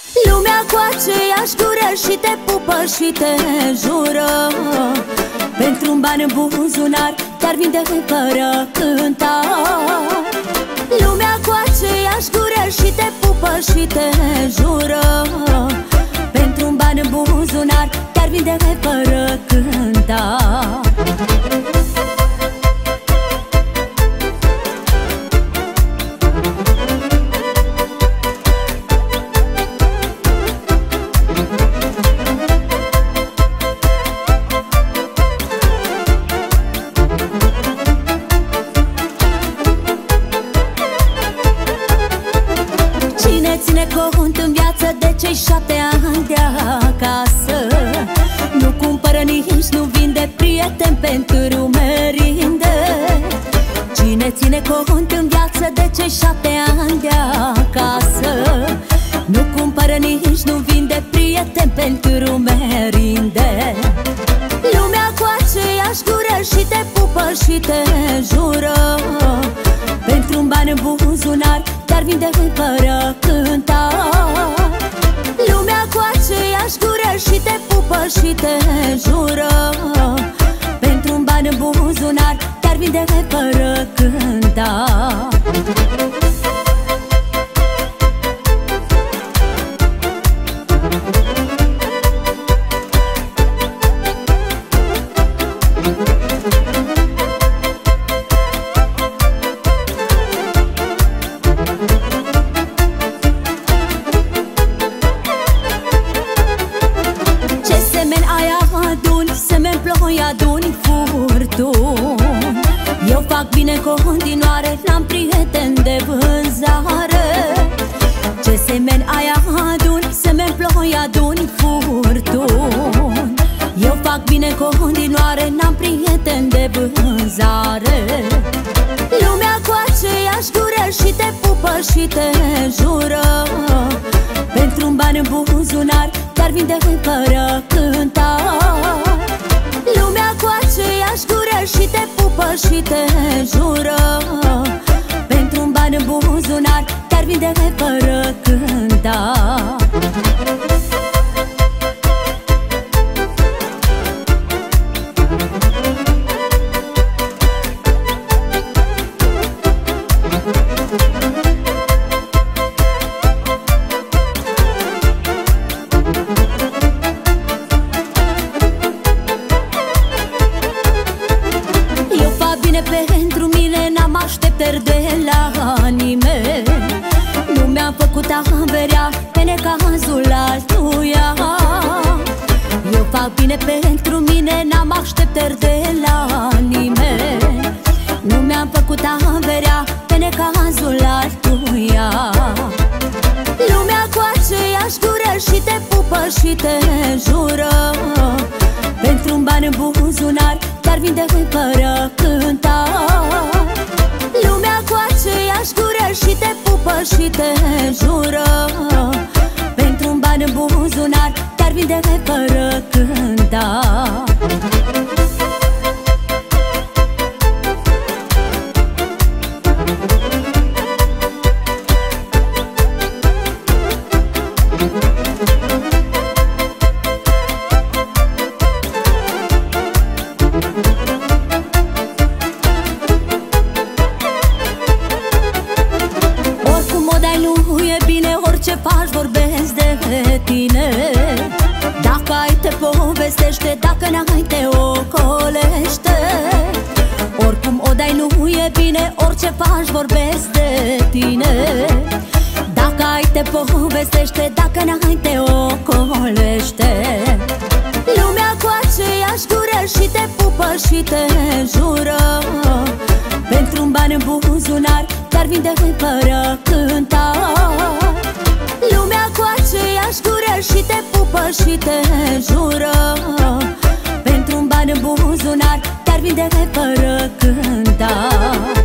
Lumea cu aceeași gură și te pupă și te jură. Pentru-un ban în buzunar te-ar vinde fără cântar. Lumea cu aceeași gură și te pupă și te jură. Pentru-un ban în buzunar te-ar vinde fără cântar. Ține cont în viață de cei 7 ani de acasă. Nu cumpără nici nu vinde prieteni pentru merinde. Cine ține cont în viață de cei 7 ani de acasă, nu cumpără nici nu vinde prieteni pentru merinde. Lumea cu aceeași gură și te pupă și te jură. Pentru-un ban în buzunar te-ar vinde fără cântar. Lumea cu aceeași gură și te pupă și te jură. Pentru-un ban în buzunar te-ar vinde fără cântar. Aduni furtuni. Eu fac bine în continuare, n-am prieten de vânzare. Ce semeni ai aduni, semeni ploi aduni furtuni. Eu fac bine în continuare, n-am prieten de vânzare. Lumea cu aceeași gură și te pupă și te jură. Pentru-un ban în buzunar te-ar vinde fără cântar. Lumea cu aceeași gură și te pupă și te jură. Pentru-un ban în buzunar te-ar vinde fără cântar. Pentru mine n-am așteptări de la nimeni. Nu mi-am făcut averea pe necazul altuia. Eu fac bine pentru mine, n-am așteptări de la nimeni. Nu mi-am făcut averea pe necazul altuia. Lumea cu aceeași gură și te pupă și te jură. Pentru-un ban în buzunar te-ar vinde fără cântar. Lumea cu aceeași gură și te pupă și te jură. Pentru-un ban în buzunar te-ar vinde fără cântar. Ce faci, vorbesc de tine. Dacă ai te povestește, dacă n-ai te ocolește. Oricum o dai nu e bine, orice faci, vorbesc de tine. Dacă ai te povestește, dacă n-ai te ocolește. Lumea cu aceeași gură și te pupă și te jură. Pentru-un ban în buzunar te-ar vinde fără cântar. Lumea cu aceeași gură și te pupă și te jură. Pentru-un ban în buzunar te-ar vinde fără cântar.